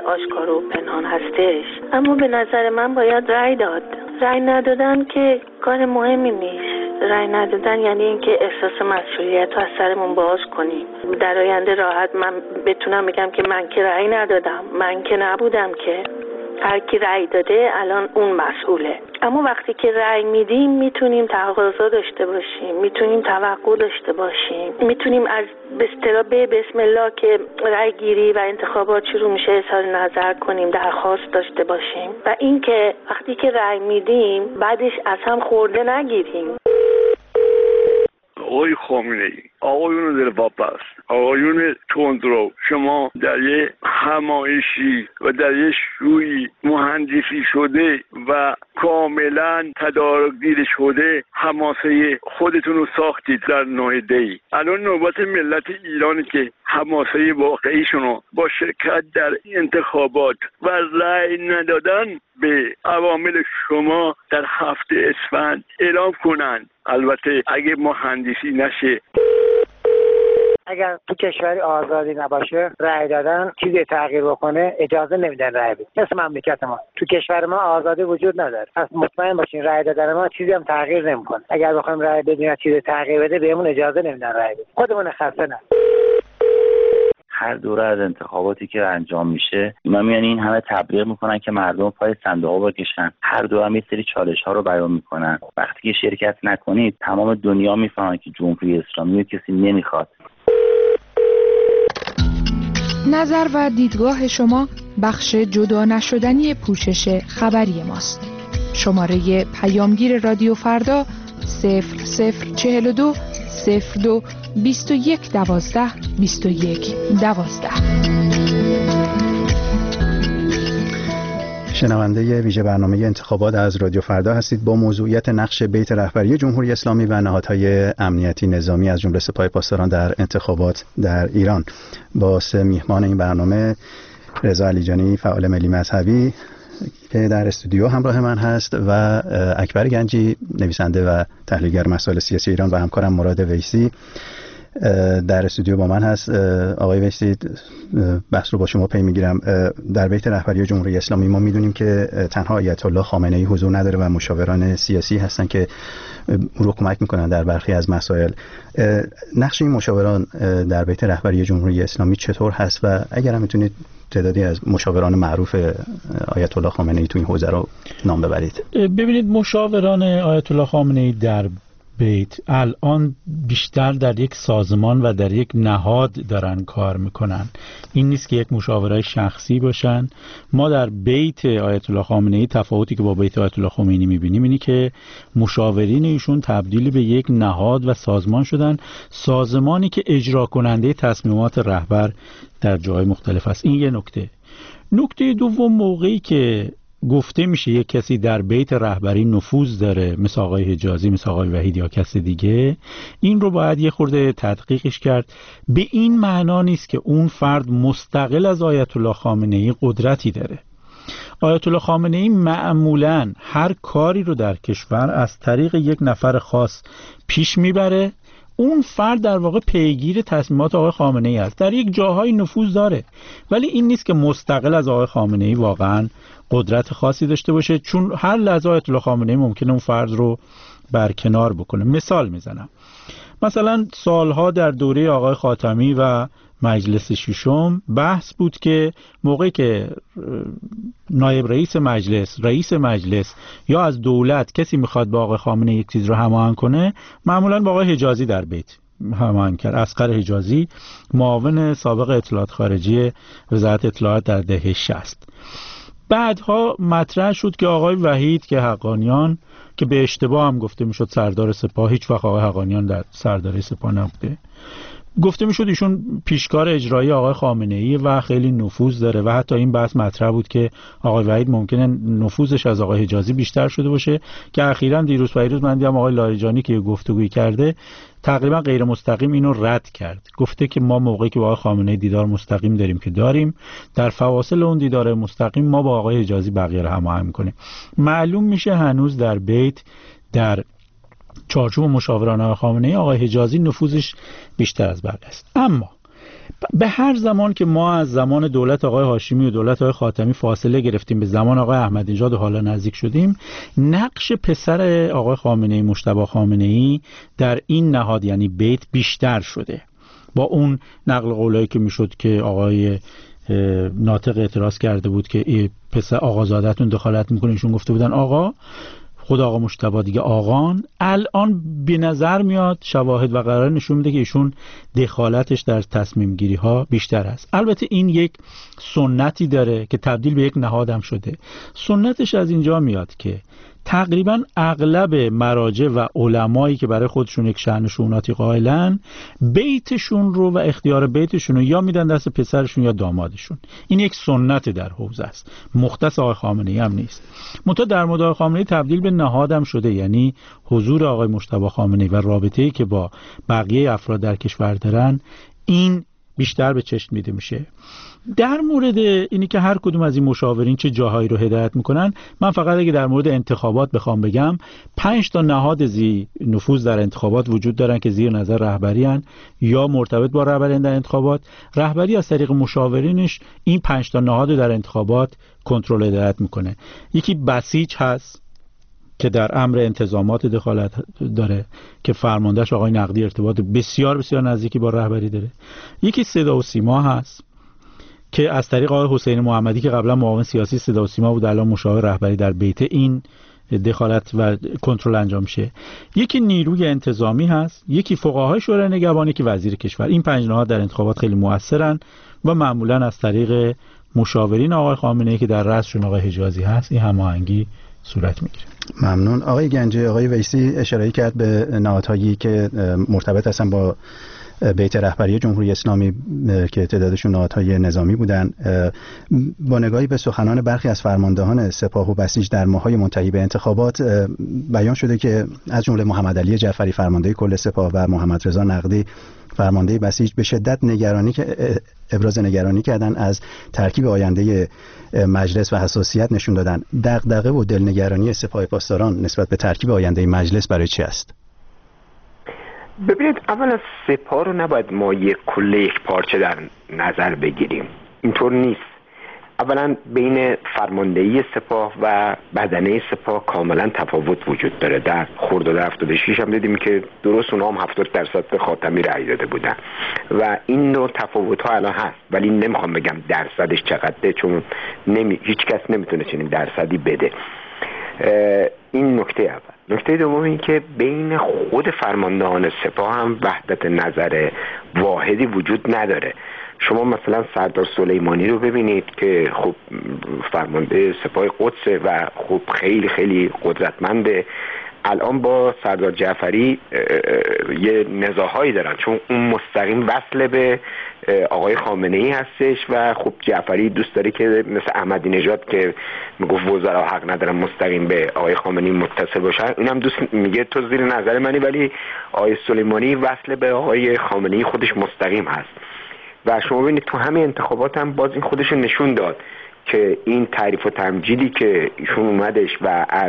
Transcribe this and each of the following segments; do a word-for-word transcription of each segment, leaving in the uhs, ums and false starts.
آشکار و پنهان هستش. اما به نظر من باید رأی داد. رأی ندادن که کار مهمی نیست. رأی ندادن یعنی اینکه احساس مسئولیت رو از سرمون باز کنیم. در آینده راحت من بتونم بگم که من که رأی ندادم، من که نبودم، که هر کی رأی داده الان اون مسئوله. اما وقتی که رأی میدیم میتونیم تقاضا داشته باشیم، میتونیم توقع داشته باشیم، میتونیم از به اصطلاح به بسم الله که رأی گیری و انتخابات شروع میشه اظهار نظر کنیم، درخواست داشته باشیم و اینکه وقتی که رأی میدیم بعدش از هم خورده نگیریم. آقای خامنه‌ای، آقایون دلواپس، آقایون تندرو، شما در یه همایشی و در یه شوی مهندسی شده و کاملا تدارک دیده شده حماسه خودتون رو ساختید در ناحیه‌ای. الان نوبت ملت ایرانی که حماسه واقعیشون رو با شرکت در انتخابات و رأی ندادن به عوامل شما در هفته اسفند اعلام کنند. البته اگه مهندسی نشه، اگر تو کشوری آزادی نباشه رأی دادن چیزی تغییر بکنه اجازه نمیدن رأی بدید. مثل مملکت ما تو کشور ما آزادی وجود نداره. پس مطمئن باشین رأی دادن ما چیزی هم تغییر نمیکنه. اگر بخوایم رأی بدیم چیزی تغییر بده بهمون اجازه نمیدن رأی بدیم. خودمون خسته نه. هر دوره از انتخاباتی که انجام میشه اینا میان این همه تبلیغ میکنن که مردم پای صندوق بکشن. هر دوره هم یه سری چالش ها رو بیان میکنن. وقتی که شرکت نکنید تمام دنیا میفهمن که جمهوری اسلامی رو کسی نمیخواد. نظر و دیدگاه شما بخش جدا نشدنی پوشش خبری ماست. شماره پیامگیر رادیو فردا صفر صفر چهل و دو صفر دو بیست و یک دوازده بیست و یک دوازده. شنونده ویژه برنامه انتخابات از رادیو فردا هستید با موضوعیت نقش بیت رهبری جمهوری اسلامی و نهادهای امنیتی نظامی از جمله سپاه پاسداران در انتخابات در ایران. با سه میهمان این برنامه رضا علیجانی فعال ملی مذهبی که در استودیو همراه من هست و اکبر گنجی نویسنده و تحلیلگر مسائل سیاسی ایران و همکارم مراد ویسی در استودیو با من هست. آقای ویسی، بحث رو با شما پی میگیرم. در بیت رهبری جمهوری اسلامی ما میدونیم که تنها آیت الله خامنه‌ای حضور نداره و مشاوران سیاسی هستن که رو کمک میکنن در برخی از مسائل. نقش این مشاوران در بیت رهبری جمهوری اسلامی چطور هست و اگر هم میتونید تعدادی از مشاوران معروف آیت الله خامنه‌ای تو این حوزه رو نام ببرید؟ ببینید، مشاوران آیت الله خامنه‌ای در بیت الان بیشتر در یک سازمان و در یک نهاد دارن کار میکنن. این نیست که یک مشاورای شخصی باشن. ما در بیت آیت الله خامنه‌ای تفاوتی که با بیت آیت الله خمینی میبینیم اینی که مشاورین ایشون تبدیل به یک نهاد و سازمان شدن، سازمانی که اجرا کننده تصمیمات رهبر در جای مختلف است. این یه نکته. نکته دوم، موقعی که گفته میشه یک کسی در بیت رهبری نفوذ داره، مثل آقای حجازی، مثل آقای وحید یا کس دیگه، این رو باید یه خورده تدقیقش کرد. به این معنا نیست که اون فرد مستقل از آیت الله خامنه‌ای قدرتی داره. آیت الله خامنه‌ای معمولاً هر کاری رو در کشور از طریق یک نفر خاص پیش میبره. اون فرد در واقع پیگیر تصمیمات آقای خامنه‌ای است. در یک جاهای نفوذ داره، ولی این نیست که مستقل از آقای خامنه‌ای واقعاً قدرت خاصی داشته باشه، چون هر لحظه آیت الله خامنه‌ای ممکنه اون فرد رو برکنار بکنه. مثال میزنم، مثلا سالها در دوره آقای خاتمی و مجلس ششم بحث بود که موقعی که نایب رئیس مجلس، رئیس مجلس یا از دولت کسی میخواد با آقای خامنه‌ای یک چیز رو هماهنگ کنه، معمولا با آقای حجازی در بیت هماهنگ کرد. اصغر حجازی، معاون سابق اطلاعات خارجی وزارت اطلاعات در دهه شصت. بعدها مطرح شد که آقای وحید که حقانیان، که به اشتباه هم گفته میشد سردار سپاه، هیچ وقت آقای حقانیان در سرداری سپاه نبوده، گفته میشد ایشون پیشکار اجرایی آقای خامنه‌ای و خیلی نفوذ داره و حتی این بحث مطرح بود که آقای وحید ممکنه نفوذش از آقای حجازی بیشتر شده باشه، که اخیراً دیروز پیروز من دیدم آقای لاریجانی که گفتگویی کرده تقریبا غیر مستقیم اینو رد کرد. گفته که ما موقعی که با آقای خامنه‌ای دیدار مستقیم داریم که داریم، در فواصل اون دیدار مستقیم ما با آقای حجازی بقیه رو هماهنگ می‌کنیم. معلوم میشه هنوز در بیت، در چارچوب مشاوران آقای خامنه‌ای، آقای حجازی نفوذش بیشتر از بقیه است. اما به هر زمان که ما از زمان دولت آقای هاشمی و دولت آقای خاتمی فاصله گرفتیم به زمان آقای احمدی نژاد و حالا نزدیک شدیم، نقش پسر آقای خامنه‌ای مجتبی خامنه‌ای در این نهاد یعنی بیت بیشتر شده. با اون نقل قولایی که میشد که آقای ناطق اعتراض کرده بود که پسر آقازاده‌تون دخالت میکنه، ایشون گفته بودن آقا، خود آقا مجتبی دیگه آقان. الان به نظر میاد شواهد و قرار نشون میده که ایشون دخالتش در تصمیم گیری ها بیشتر است. البته این یک سنتی داره که تبدیل به یک نهادم شده. سنتش از اینجا میاد که تقریبا اغلب مراجع و علمایی که برای خودشون یک شأن شؤوناتی قائلن، بیتشون رو و اختیار بیتشون رو یا میدن دست پسرشون یا دامادشون. این یک سنت در حوزه است، مختص آقای خامنه‌ای هم نیست. منتها در مورد آقای خامنه‌ای تبدیل به نهادم شده، یعنی حضور آقای مجتبی خامنه‌ای و رابطه‌ای که با بقیه افراد در کشور دارن، این بیشتر به چشم میده میشه. در مورد اینی که هر کدوم از این مشاورین چه جاهایی رو هدایت میکنن، من فقط اگه در مورد انتخابات بخوام بگم، پنج تا نهاد زی نفوذ در انتخابات وجود دارن که زیر نظر رهبری هن یا مرتبط با رهبری در انتخابات. رهبری از طریق مشاورینش این پنج تا نهاد در انتخابات کنترل هدایت میکنه. یکی بسیج هست که در امر انتظامات دخالت داره که فرماندهش آقای نقدی ارتباط بسیار بسیار نزدیکی با رهبری داره. یکی صدا و سیما هست که از طریق آقای حسین محمدی که قبلا معاون سیاسی صدا و سیما بود، الان مشاور رهبری در بیت، این دخالت و کنترل انجام میشه. یکی نیروی انتظامی هست، یکی فقهای شورای نگهبانی، که وزیر کشور. این پنج نهاد در انتخابات خیلی مؤثرن و معمولا از طریق مشاورین آقای خامنه‌ای که در رأسشون آقای حجازی هست این هماهنگی صورت میگیره. ممنون. آقای گنجی، آقای ویسی اشاره کرد به نهادهایی که مرتبط هستن با بیت رهبری جمهوری اسلامی که تعدادشون نهادهای نظامی بودن. با نگاهی به سخنان برخی از فرماندهان سپاه و بسیج در ماه‌های منتهی به انتخابات، بیان شده که از جمله محمد علی جعفری فرمانده کل سپاه و محمد رضا نقدی فرمانده بسیج به شدت نگرانی که ابراز نگرانی کردن از ترکیب آینده مجلس و حساسیت نشون دادن. دغدغه و دلنگرانی سپاه پاسداران نسبت به ترکیب آینده مجلس برای چی است؟ ببینید، اولا سپاه رو نباید ما یک کله یک پارچه در نظر بگیریم. اینطور نیست. اولا بین فرماندهی سپاه و بدنه سپاه کاملا تفاوت وجود داره. در خرداد هفتاد و شش هم دیدیم که درست اونها هم هفتاد درصد به خاتمی رأی داده بودن و این نوع تفاوت ها الان هست، ولی نمیخوام بگم درصدش چقدره، چون نمی... هیچ کس نمیتونه چنین درصدی بده. این نکته اول. نکته دوم این که بین خود فرماندهان سپاه هم وحدت نظر واحدی وجود نداره. شما مثلا سردار سلیمانی رو ببینید که خب فرمانده سپاه قدس و خب خیلی خیلی قدرتمنده. الان با سردار جعفری یه نزاعهایی دارن چون اون مستقیم وصل به آقای خامنه‌ای هستش و خب جعفری دوست داره که مثل احمدی نژاد که میگفت وزرا حق ندارن مستقیم به آقای خامنه‌ای متصل باشن، اینم دوست میگه تو زیر نظر منی، ولی آقای سلیمانی وصل به آقای خامنه‌ای خودش مستقیم هست. و شما ببینید تو همه انتخابات هم باز این خودش نشون داد که این تعریف و تمجیدی که ایشون اومدش و از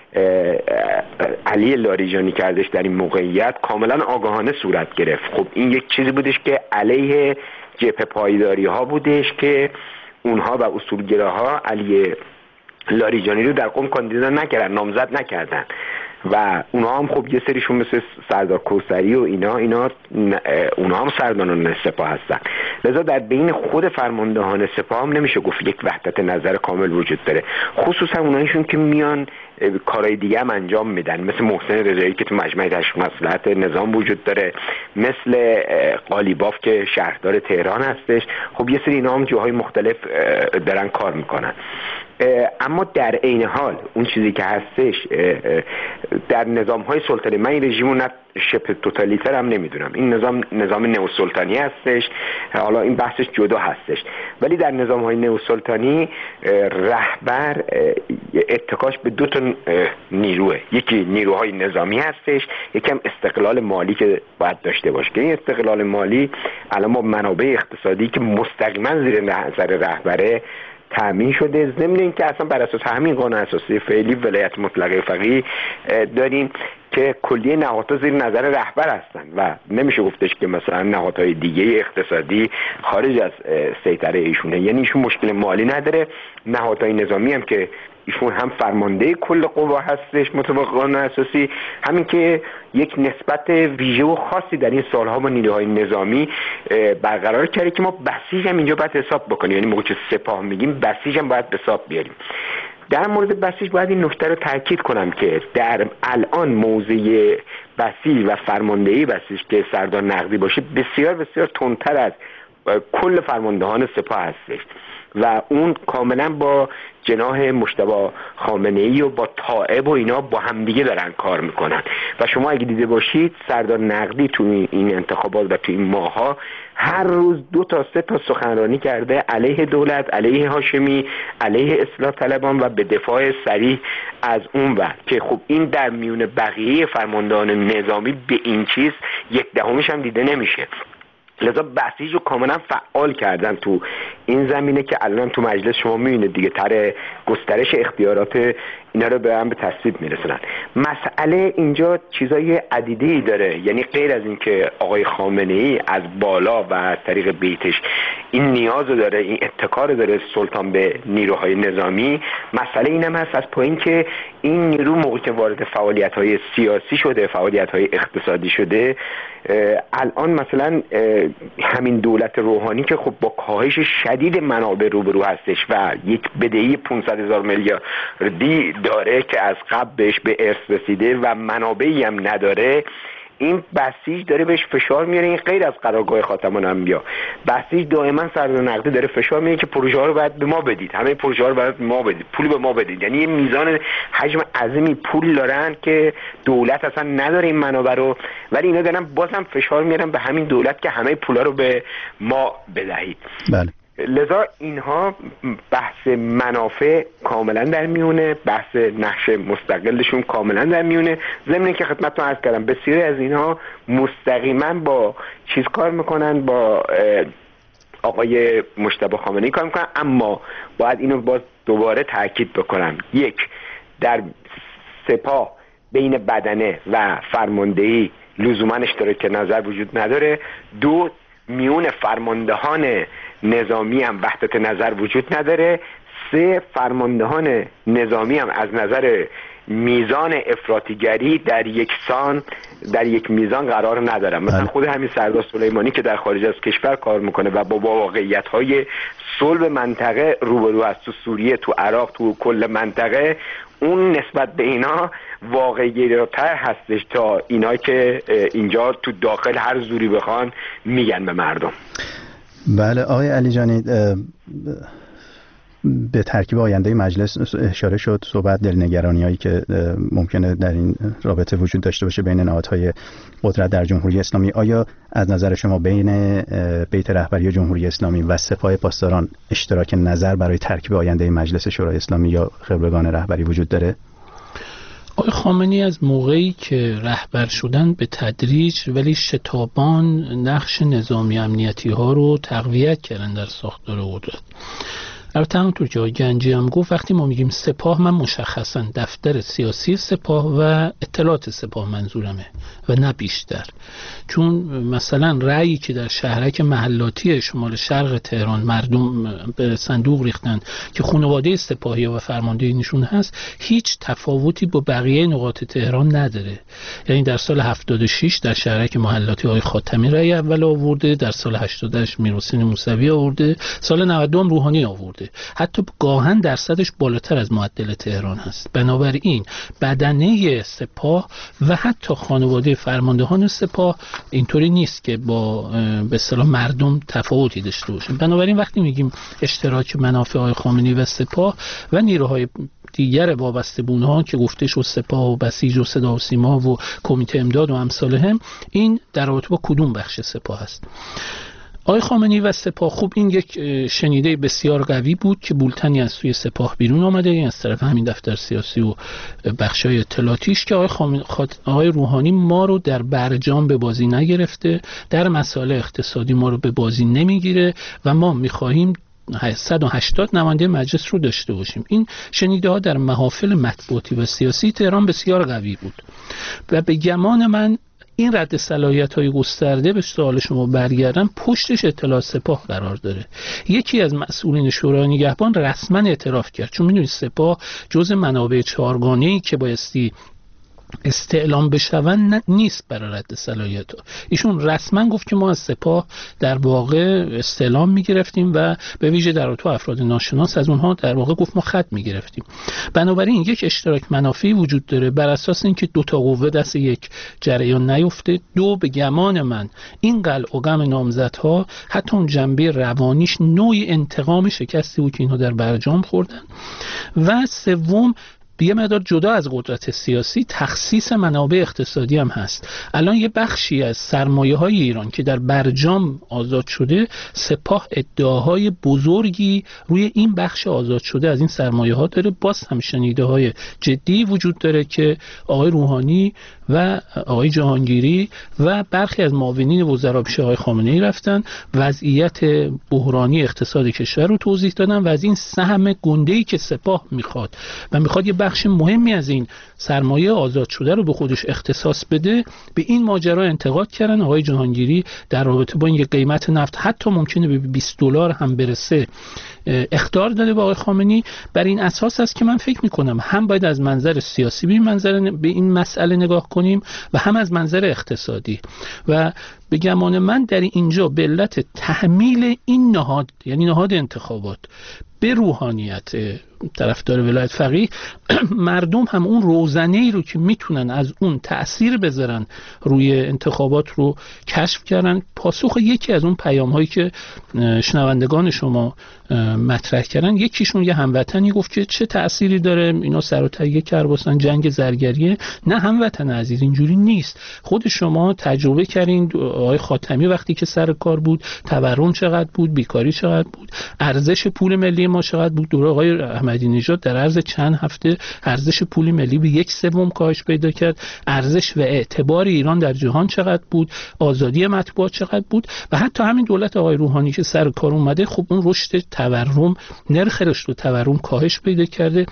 علی لاریجانی کردش در این موقعیت کاملا آگاهانه صورت گرفت. خب این یک چیزی بودش که علیه جبهه پایداری ها بودش که اونها و اصولگراها علی لاریجانی رو در قم کاندیدا نکردن، نامزد نکردن و اونها هم خب یه سریشون مثل سردار کوثری و اینا اینا اونها هم سرداران سپاه هستن. لذا در بین خود فرماندهان سپاه هم نمیشه گفت یک وحدت نظر کامل وجود داره، خصوصا اونایشون که میان کارهای دیگه هم انجام میدن، مثل محسن رضایی که تو مجمع تشکیل مصلحت نظام وجود داره، مثل قالیباف که شهردار تهران هستش. خب یه سری اینا هم جاهای مختلف دارن کار میکنن. اما در عین حال اون چیزی که هستش در نظام‌های سلطنتی، من این رژیمو نه شبه توتالیتر هم نمیدونم، این نظام نظام نئوسلطانی هستش، حالا این بحثش جدا هستش، ولی در نظام‌های نئوسلطانی رهبر اتکاش به دو تا نیروه، یکی نیروهای نظامی هستش، یکی هم استقلال مالی که باید داشته باشه که این استقلال مالی الان با منابع اقتصادی که مستقیما زیر نظر رهبره تأمین شده. ضمن اینکه اصلا بر اساس همین قانون اساسی فعلی ولایت مطلقه فقیه داریم که کلیه نهادها زیر نظر رهبر هستن و نمیشه گفتش که مثلا نهادهای دیگه اقتصادی خارج از سیطره ایشونه. یعنی ایشون مشکل مالی نداره. نهادهای نظامی هم که ایشون هم فرمانده کل قوا هستش مطابق قانون اساسی، همین که یک نسبت ویژه و خاصی در این سالها با نیروهای نظامی برقرار کرده که ما بسیج هم اینجا باید حساب بکنیم. یعنی موقع که سپاه میگیم بسیج هم باید به حساب بیاریم. در مورد بسیج باید این نکته رو تاکید کنم که در الان موضع بسیج و فرماندهی بسیج که سردار نقدی باشه بسیار بسیار تندتر از کل فرماندهان سپاه هستش و اون کاملا با جناح مجتبی خامنه‌ای و با طائب و اینا با همدیگه دارن کار میکنن و شما اگه دیده باشید سردار نقدی تو این انتخابات و تو این ماها هر روز دو تا سه تا سخنرانی کرده علیه دولت، علیه هاشمی، علیه اصلاح طلبان و به دفاع صریح از اون ور که خب این در میون بقیه فرماندهان نظامی به این چیز یک دهمش هم دیده نمیشه. لذا بسیج رو کاملا فعال کردن تو این زمینه که الان تو مجلس شما میبینید دیگه تر گسترش اختیارات اینا رو به هم به تصویب میرسونن. مسئله اینجا چیزای عدیده‌ای داره، یعنی غیر از این که آقای خامنه‌ای از بالا و از طریق بیتش این نیاز رو داره، این اتکار داره سلطان به نیروهای نظامی، مسئله اینم هست از پایین که این نیرو موقعی که وارد فعالیت‌های سیاسی شده، فعالیت‌های اقتصادی شده، الان مثلا همین دولت روحانی که خب با کاهش شدید منابع روبرو هستش و یک بدهی پانصد هزار میلیاردی داره که از قبل بهش به ارث رسیده و منابعی هم نداره، این بسیج داره بهش فشار میاره. این غیر از قرارگاه خاتم الانبیا، بسیج دائما سردار نقدی داره فشار میاره که پروژه ها رو باید به ما بدید، همه پروژه ها رو باید به ما بدید، پول به ما بدید. یعنی یه میزان حجم عظیمی پول دارن که دولت اصلا نداره این منابع رو، ولی اینا دارن بازم فشار میارن به همین دولت که همه پولا رو به ما بدهید. بله. لذا اینها بحث منافع کاملا در میونه، بحث نقش مستقلشون کاملا در میونه. ضمن که خدمتتون عرض کردم بسیاری از اینها مستقیما با چیز کار میکنن، با آقای مجتبی خامنه‌ای کار میکنن. اما باید اینو باز دوباره تاکید بکنم، یک، در سپاه بین بدنه و فرماندهی لزوما اشتراک نظر وجود نداره. دو، میون فرماندهان نظامی هم وحدت نظر وجود نداره. سه، فرماندهان نظامی هم از نظر میزان افراطیگری در یک سان در یک میزان قرار ندارن. مثلا خود همین سردار سلیمانی که در خارج از کشور کار میکنه و با واقعیت‌های صلب منطقه روبرو است، تو سوریه، تو عراق، تو کل منطقه، اون نسبت به اینا واقع‌گراتر هستش تا اینا که اینجا تو داخل هر زوری بخوان میگن به مردم. بله آقای علی جانی، به ترکیب آینده مجلس اشاره شد، صحبت دلنگرانی هایی که ممکنه در این رابطه وجود داشته باشه بین نهادهای قدرت در جمهوری اسلامی. آیا از نظر شما بین بیت رهبری جمهوری اسلامی و سپاه پاسداران اشتراک نظر برای ترکیب آینده مجلس شورای اسلامی یا خبرگان رهبری وجود داره؟ آقای خامنه‌ای از موقعی که رهبر شدن به تدریج ولی شتابان نقش نظامی امنیتی ها رو تقویت کردن در ساختار قدرت. البته همونطور که آقای گنجی هم گفت، وقتی ما میگیم سپاه، من مشخصا دفتر سیاسی سپاه و اطلاعات سپاه منظورمه و نه بیشتر. چون مثلا رأیی که در شهرک محلاتی شمال شرق تهران مردم به صندوق ریختن که خانواده سپاهی و فرماندهیشون هست، هیچ تفاوتی با بقیه نقاط تهران نداره. یعنی در سال هفتاد و شش در شهرک محلاتی آقای خاتمی رأی اول آورده، در سال هشتاد و هشت میرحسین موسوی آورده، سال نود و دو روحانی آورده. حتی گاهن درصدش بالاتر از معدل تهران هست. بنابراین بدنه سپاه و حتی خانواده فرماندهان سپاه اینطوری نیست که با به اصطلاح مردم تفاوتی داشته باشن. بنابراین وقتی میگیم اشتراک منافع آقای خامنه‌ای و سپاه و نیروهای دیگر وابسته به اونها که گفته شد سپاه و بسیج و صدا و سیما و کمیته امداد و امثال هم، این در رابطه با کدوم بخش سپاه است؟ آقای خامنه‌ای و سپاه، خوب این یک شنیده بسیار قوی بود که بولتنی از سوی سپاه بیرون آمده، این از طرف همین دفتر سیاسی و بخشای اطلاعاتیش که آقای, خامن... آقای روحانی ما رو در برجام به بازی نگرفته، در مسائل اقتصادی ما رو به بازی نمیگیره و ما میخواهیم صد و هشتاد نماینده مجلس رو داشته باشیم. این شنیده ها در محافل مطبوعاتی و سیاسی تهران بسیار قوی بود و به گمان من این رد صلاحیت‌های گسترده، به سوال شما برگردم، پشتش اطلاع سپاه قرار داره. یکی از مسئولین شورای نگهبان رسما اعتراف کرد، چون می‌دونید سپاه جزء منابع چهارگانه‌ای که بایستی استعلام بشون نیست برای رد صلاحیت ها. ایشون رسما گفت که ما از سپاه در واقع استعلام میگرفتیم و به ویژه در تو افراد ناشناس از اونها در واقع گفت ما خط میگرفتیم. بنابراین یک اشتراک منافعی وجود داره بر اساس اینکه دو تا قوه دست یک جریان نیفته. دو، به گمان من این قلع و قم نامزدها حتی اون جنبه روانیش نوعی انتقام شکستی بود که اینها در برجام خوردن. و سوم، یه مقدار جدا از قدرت سیاسی، تخصیص منابع اقتصادی هم هست. الان یه بخشی از سرمایه‌های ایران که در برجام آزاد شده، سپاه ادعاهای بزرگی روی این بخش آزاد شده از این سرمایه‌ها داره. باز هم شنیده‌های جدی وجود داره که آقای روحانی و آقای جهانگیری و برخی از معاونین وزرا پیش آقای خامنه‌ای رفتن، وضعیت بحرانی اقتصاد کشور رو توضیح دادن و از این سهم گنده‌ای که سپاه میخواد و میخواد یه بخش مهمی از این سرمایه آزاد شده رو به خودش اختصاص بده، به این ماجرا انتقاد کردن. آقای جهانگیری در رابطه با این قیمت نفت حتی ممکنه به بیست دلار هم برسه اخطار داده به آقای خامنه‌ای. بر این اساس است که من فکر می‌کنم هم باید از منظر سیاسی به این منظر به این مسئله نگاه کنیم و هم از منظر اقتصادی. و به گمان من در اینجا به علت تحمیل این نهاد، یعنی نهاد انتخابات، به روحانیت طرفدار ولایت فقیه، مردم هم اون روزنه‌ای رو که میتونن از اون تأثیر بذارن روی انتخابات رو کشف کردن. پاسخ یکی از اون پیام‌هایی که شنوندگان شما مطرح کردن، یکیشون یه هموطنی گفت که چه تأثیری داره اینا سر و تهیه کرباسن، جنگ زرگریه. نه هموطن عزیز، اینجوری نیست. خود شما تجربه کردین، آقای خاتمی وقتی که سر کار بود تورم چقدر بود، بیکاری چقدر بود، ارزش پول ملی ما چقدر بود. دوره آقای احمدی نژاد در عرض چند هفته ارزش پول ملی به یک سوم کاهش پیدا کرد. ارزش و اعتبار ایران در جهان چقدر بود، آزادی مطبوعات چقدر بود. و حتی همین دولت آقای روحانی که سر کار اومده، خب اون رشد تورم، نرخ رشد تورم کاهش پیدا کرده.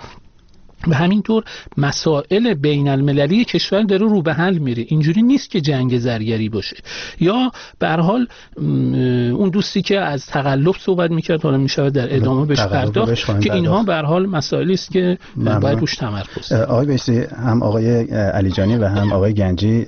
و همینطور مسائل بین المللی کشور داره رو به حل میره. اینجوری نیست که جنگ زرگری باشه. یا به هر حال اون دوستی که از تقلب صحبت میکرد، حالا میشه در ادامه بهش پرداخت که اینها به هر حال مسائلی است که باید روش تمرکز. آقای بیسی، هم آقای علیجانی و هم آقای گنجی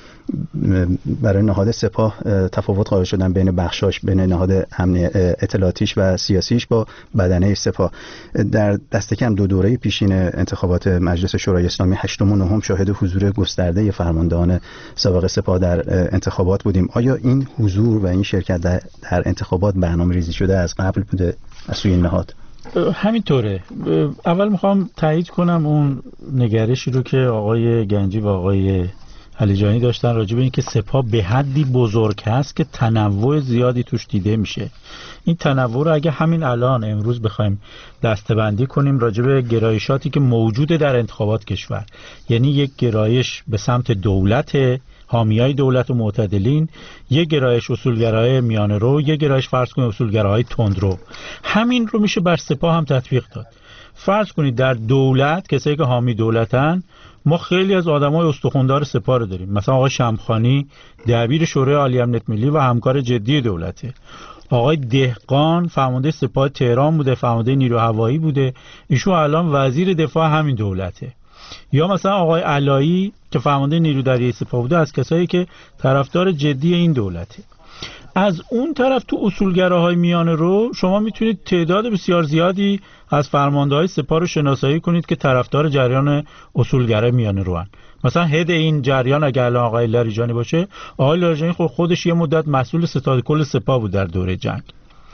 برای نهاد سپاه تفاوت قائل شدن بین بخشاش، بین نهاد امنی اطلاعاتیش و سیاسیش با بدنه سپاه. در دست کم دو دوره پیشین انتخابات مجلس شورای اسلامی هشتم و نهم شاهد حضور گسترده فرماندهان سابق سپاه در انتخابات بودیم. آیا این حضور و این شرکت در, در انتخابات برنامه‌ریزی شده از قبل بوده از سوی نهاد؟ همینطوره. اول میخوام تایید کنم اون نگرشی رو که آقای گنجی و آقای علیجانی داشتن راجع به این که سپاه به حدی بزرگ هست که تنوع زیادی توش دیده میشه. این تنوع رو اگه همین الان امروز بخوایم دسته‌بندی کنیم راجع به گرایشاتی که موجوده در انتخابات کشور، یعنی یک گرایش به سمت دولت، حامیای دولت و معتدلین، یک گرایش اصولگرای میانه رو، یک گرایش فرض کنید اصولگرای تندرو، همین رو میشه بر سپاه هم تطبیق داد. فرض کنید در دولت، کسایی که حامی دولتن، ما خیلی از آدمای استخوندار سپاه رو داریم. مثلا آقای شمخانی دبیر شورای عالی امنیت ملی و همکار جدی دولته. آقای دهقان فرمانده سپاه تهران بوده، فرمانده نیرو هوایی بوده، ایشون الان وزیر دفاع همین دولته. یا مثلا آقای علایی که فرمانده نیرو دریایی سپاه بوده، از کسایی که طرفدار جدی این دولته. از اون طرف تو اصولگراهای میانه رو شما میتونید تعداد بسیار زیادی از فرمانده‌های سپاه رو شناسایی کنید که طرفدار جریان اصولگرای میانه رو هن. مثلا هد این جریان اگر الان آقای لاریجانی باشه، آقای لاریجانی خود خودش یه مدت مسئول ستاد کل سپاه بود در دوره جنگ.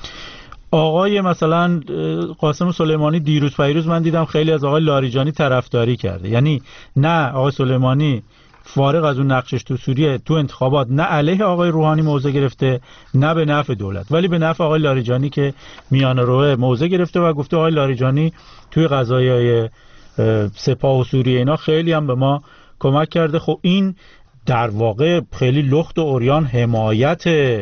آقای مثلا قاسم سلیمانی دیروز پیروز من دیدم خیلی از آقای لاریجانی طرفداری کرده. یعنی نه آقای سلیمانی فارغ از اون نقشش تو سوریه تو انتخابات نه علیه آقای روحانی موضع گرفته نه به نفع دولت، ولی به نفع آقای لاریجانی که میانه روه موضع گرفته و گفته آقای لاریجانی توی قضایای سپاه و سوریه اینا خیلی هم به ما کمک کرده. خب این در واقع خیلی لخت و عریان حمایت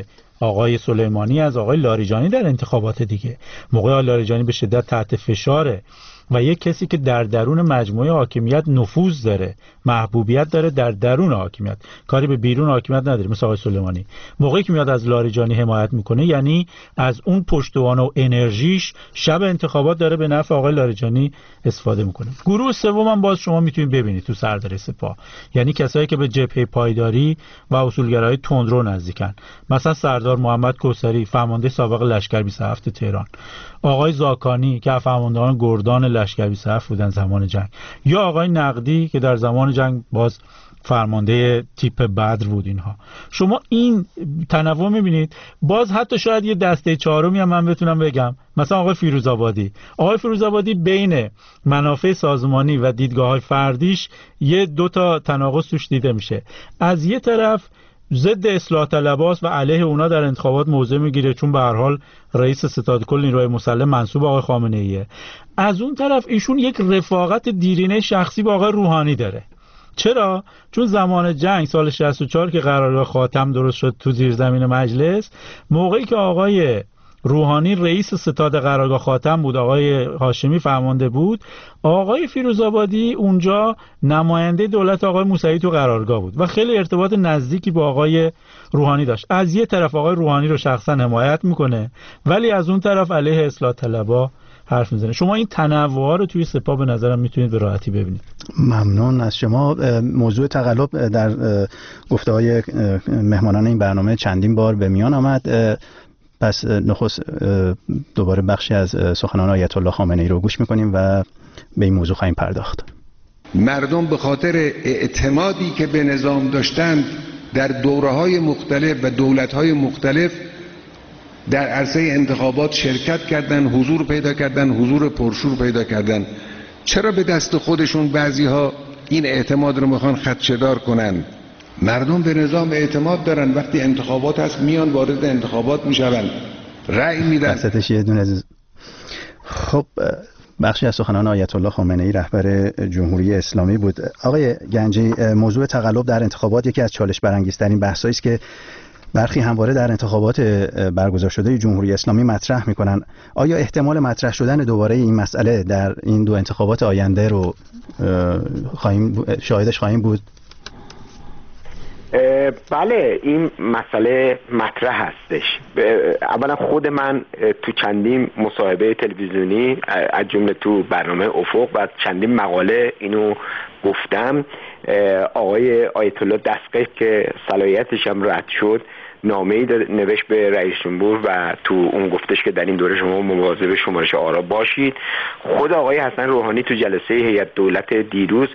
آقای سلیمانی از آقای لاریجانی در انتخابات دیگه. موقع آقای لاریجانی به شدت تحت فشاره و یک کسی که در درون مجموعه حاکمیت نفوذ داره، محبوبیت داره در درون حاکمیت، کاری به بیرون حاکمیت نداره، مثل آقای سلیمانی، موقعی که میاد از لاریجانی حمایت میکنه یعنی از اون پشتوانه و انرژیش شب انتخابات داره به نفع آقای لاریجانی استفاده میکنه. گروه سوم هم باز شما میتونید ببینید تو سردر سپاه، یعنی کسایی که به جبهه پایداری و اصولگرای تندرو نزدیکن، مثلا سردار محمد کوثری، فرمانده سابق لشکر بیست و هفت تهران، آقای زاکانی که فرماندهان گردان لشکر بیست و هفت بودن زمان جنگ، یا آقای نقدی که در زمان جنگ باز فرمانده تیپ بدر بود. اینها شما این تنوع میبینید. باز حتی شاید یه دسته چهارمی هم من بتونم بگم، مثلا آقای فیروزآبادی. آقای فیروزآبادی بین منافع سازمانی و دیدگاه‌های فردیش یه دو تا تناقض توش دیده میشه. از یه طرف ضد اصلاح طلباست و علیه اونا در انتخابات موضع میگیره، چون به هر حال رئیس ستاد کل نیروهای مسلح منصوب آقای خامنه ایه. از اون طرف ایشون یک رفاقت دیرینه شخصی با آقای روحانی داره. چرا؟ چون زمان جنگ سال شصت و چهار که قرارگاه خاتم درست شد تو زیرزمین مجلس، موقعی که آقای روحانی رئیس ستاد قرارگاه خاتم بود، آقای هاشمی فرمانده بود، آقای فیروزآبادی اونجا نماینده دولت آقای موسوی تو قرارگاه بود و خیلی ارتباط نزدیکی با آقای روحانی داشت. از یه طرف آقای روحانی رو شخصا حمایت میکنه ولی از اون طرف علیه اصلاح طلبها حرف میزنه. شما این تنوع رو توی سپاه به نظرم میتونید به راحتی ببینید. ممنون از شما. موضوع تقلب در گفته‌های مهمانان این برنامه چندین بار به میان آمد. پس نخست دوباره بخشی از سخنان آیت الله خامنه ای رو گوش میکنیم و به این موضوع خواهیم پرداخت. مردم به خاطر اعتمادی که به نظام داشتند در دوره‌های مختلف و دولت‌های مختلف در عرصه انتخابات شرکت کردن، حضور پیدا کردن، حضور پرشور پیدا کردن. چرا به دست خودشون بعضی‌ها این اعتماد رو میخوان خدشه‌دار کنن؟ مردم به نظام اعتماد دارن، وقتی انتخابات هست میان وارد انتخابات میشون، رأی میدن. خب بخشی از سخنان آیت الله خامنه ای رهبر جمهوری اسلامی بود. آقای گنجی، موضوع تقلب در انتخابات یکی از چالش برانگیزترین بحثایی است که برخی همواره در انتخابات برگزار شده جمهوری اسلامی مطرح میکنن. آیا احتمال مطرح شدن دوباره این مسئله در این دو انتخابات آینده رو خواهیم شاهدش خواهیم بود؟ بله، این مسئله مطرح هستش. اولا خود من تو چندین مصاحبه تلویزیونی از جمله تو برنامه افق و چندین مقاله اینو گفتم. آقای آیت الله دستگاه که صلاحیتش هم رد شد نامه‌ای نوشت به رئیس جمهور و تو اون گفتش که در این دوره شما مواظب شمارش آرا باشید. خود آقای حسن روحانی تو جلسه هیئت دولت دیروز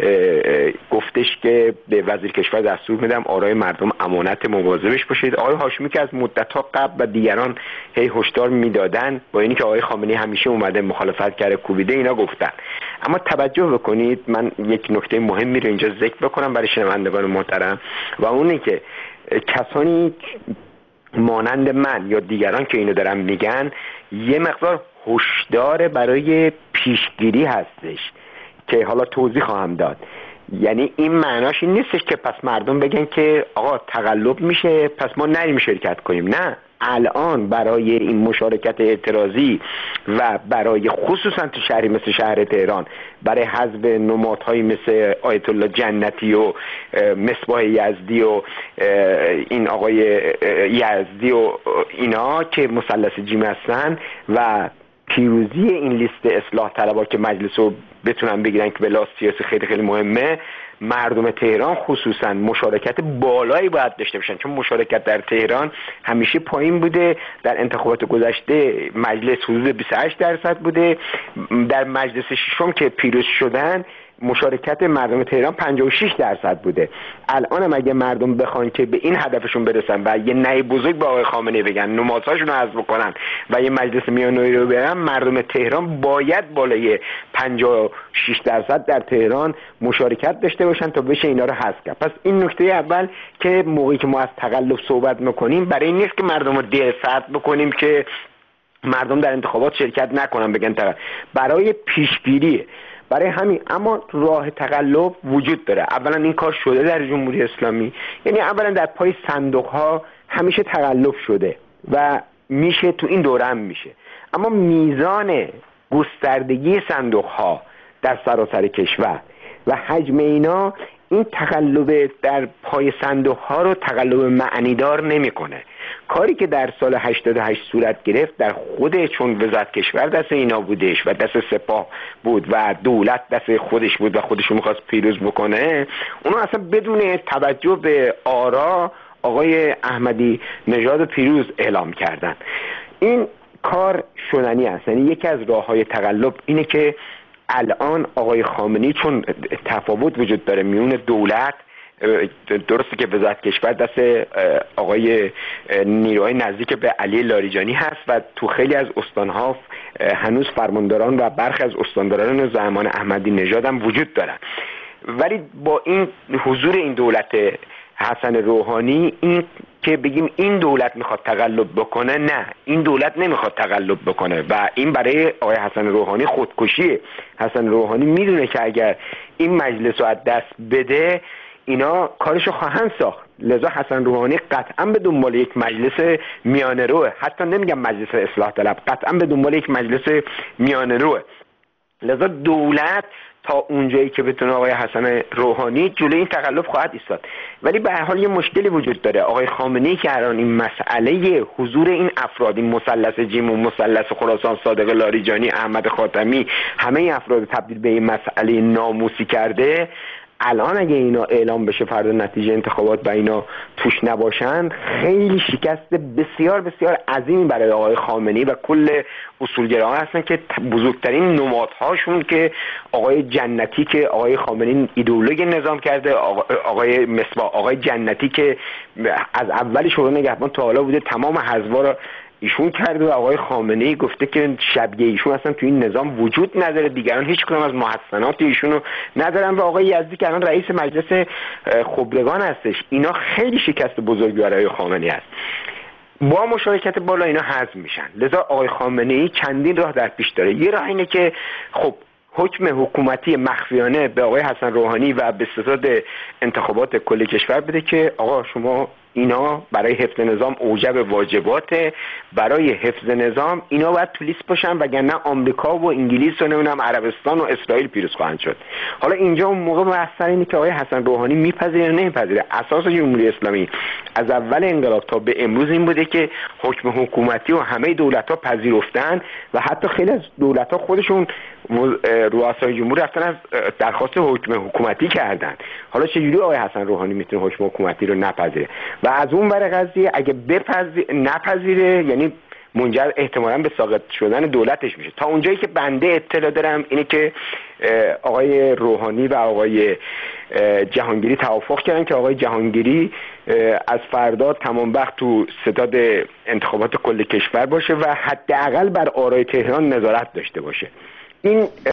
گفتش که به وزیر کشور دستور میدم آرای مردم امانت، مواظبش باشید. آقای هاشمی که از مدت‌ها قبل و دیگران هی هشدار میدادن، با اینی که آقای خامنه‌ای همیشه اومده مخالفت کرده، کوبیده، اینا گفتن. اما توجه بکنید، من یک نکته مهمی رو اینجا ذکر بکنم برای شنوندگان محترم و اونی که کسانی مانند من یا دیگران که اینو دارن میگن یه مقدار هشدار برای پیشگیری هستش که حالا توضیح خواهم داد. یعنی این معناش این نیستش که پس مردم بگن که آقا تقلب میشه پس ما نریم شرکت کنیم. نه، الان برای این مشارکت اعتراضی و برای خصوصا تو شهری مثل شهر تهران برای حذف نمادهایی مثل آیت الله جنتی و مصباح یزدی و این آقای یزدی و اینا که مثلث جیم هستن و پیروزی این لیست اصلاح طلبها که مجلس رو بتونن بگیرن که بلا سیاسی خیلی خیلی مهمه، مردم تهران خصوصا مشارکت بالایی باید داشته باشن، چون مشارکت در تهران همیشه پایین بوده. در انتخابات گذشته مجلس حدود بیست و هشت درصد بوده، در مجلس ششم که پیروز شدن مشارکت مردم تهران پنجاه و شش درصد بوده. الان هم اگه مردم بخوان که به این هدفشون برسن و یه نهی بزرگ به آقای خامنه‌ای بگن، نمازهاشون رو حذف بکنن و یه مجلس میانه‌ای رو برن، مردم تهران باید بالای پنجاه و شش درصد در تهران مشارکت داشته باشن تا بشه اینا رو حذف کرد. پس این نکته اول که موقعی که ما از تقلب صحبت میکنیم برای این نیست که مردم رو دلسرد بکنیم که مردم در انتخابات شرکت نکنن، بگن تقلب، برای پیشگیری. برای همین اما راه تقلب وجود داره. اولا این کار شده در جمهوری اسلامی، یعنی اولا در پای صندوق ها همیشه تقلب شده و میشه تو این دوره هم میشه، اما میزان گستردگی صندوق ها در سراسر کشور و حجم اینا این تقلب در پای صندوق ها رو تقلب معنیدار نمیکنه. کاری که در سال هشتاد و هشت صورت گرفت در خود، چون وزارت کشور دست اینا بودش و دست سپاه بود و دولت دست خودش بود و خودش رو میخواست پیروز بکنه، اونا اصلا بدون توجه به آرا آقای احمدی نژاد پیروز اعلام کردن. این کار شدنی است. یعنی یکی از راه‌های تقلب اینه که الان آقای خامنه‌ای، چون تفاوت وجود داره میون دولت، درسته که وزارت کشور دست آقای نیروهای نزدیک به علی لاریجانی هست و تو خیلی از استان‌ها هنوز فرمانداران و برخی از استانداران زمان احمدی نژاد هم وجود دارن، ولی با این حضور این دولت حسن روحانی، این که بگیم این دولت میخواد تقلب بکنه، نه، این دولت نمیخواد تقلب بکنه و این برای آقای حسن روحانی خودکشیه. حسن روحانی میدونه که اگر این مجلس رو از دست بده اینا کارشو خواهند ساخت، لذا حسن روحانی قطعا به دنبال یک مجلس میانه روه، حتی نمیگم مجلس اصلاح طلب، قطعا به دنبال یک مجلس میانه روه. لذا دولت تا اونجایی که بتونه آقای حسن روحانی جلوی این تقلب خواهد ایستاد. ولی به هر حال یه مشکلی وجود داره. آقای خامنه‌ای که الان این مسئله حضور این افراد، این مثلث جیم و مثلث خراسان، صادق لاریجانی، احمد خاتمی، همه این افراد تبدیل به این مسئله ناموسی کرده، الان اگه اینا اعلام بشه فردا نتیجه انتخابات و اینا توش نباشن، خیلی شکست بسیار بسیار عظیمی برای آقای خامنه‌ای و کل اصولگراها هستن که بزرگترین نمادهاشون که آقای جنتی که آقای خامنه‌ای ایدئولوژی نظام کرده، آقای مصباح، آقای جنتی که از اول شورای نگهبان تا حالا بوده تمام حزب‌ها رو ایشون کرده و آقای خامنه‌ای گفته که شبیه ایشون اصلا تو این نظام وجود نداره، دیگران هیچ کدوم از محسنات ایشونو ندارن و آقای یزدی که الان رئیس مجلس خبرگان هستش. اینا خیلی شکست بزرگی برای خامنه‌ای است. با مشارکت بالا اینا حذف میشن. لذا آقای خامنه‌ای چندین راه در پیش داره. یه راه اینه که خب حکم حکومتی مخفیانه به آقای حسن روحانی و به ستاد انتخابات کل کشور بده که آقا شما اینا برای حفظ نظام اوجب واجباته، برای حفظ نظام اینا باید تو لیست باشن وگرنه آمریکا و انگلیس و نمیدونم عربستان و اسرائیل پیروز خواهند شد. حالا اینجا اون موقع بحث سر اینه که آقای حسن روحانی میپذیره یا نمیپذیره. اساس جمهوری اسلامی از اول انقلاب تا به امروز این بوده که حکم حکومتی و همه دولت‌ها پذیرفتن و حتی خیلی از دولت‌ها خودشون رؤسای جمهور رفتن از درخواست حکم حکومتی کردن. حالا چجوری آقای حسن روحانی میتونه حکم حکومتی رو نپذیره؟ و از اون ور قضیه اگه بپذیر نپذیره یعنی منجر احتمالاً به ساقط شدن دولتش میشه. تا اونجایی که بنده اطلاع دارم اینه که آقای روحانی و آقای جهانگیری توافق کردن که آقای جهانگیری از فردا تمام وقت تو ستاد انتخابات کل کشور باشه و حداقل بر آرای تهران نظارت داشته باشه. این